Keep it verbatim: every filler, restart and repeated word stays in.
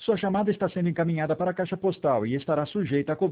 Sua chamada está sendo encaminhada para a caixa postal e estará sujeita a cobrança.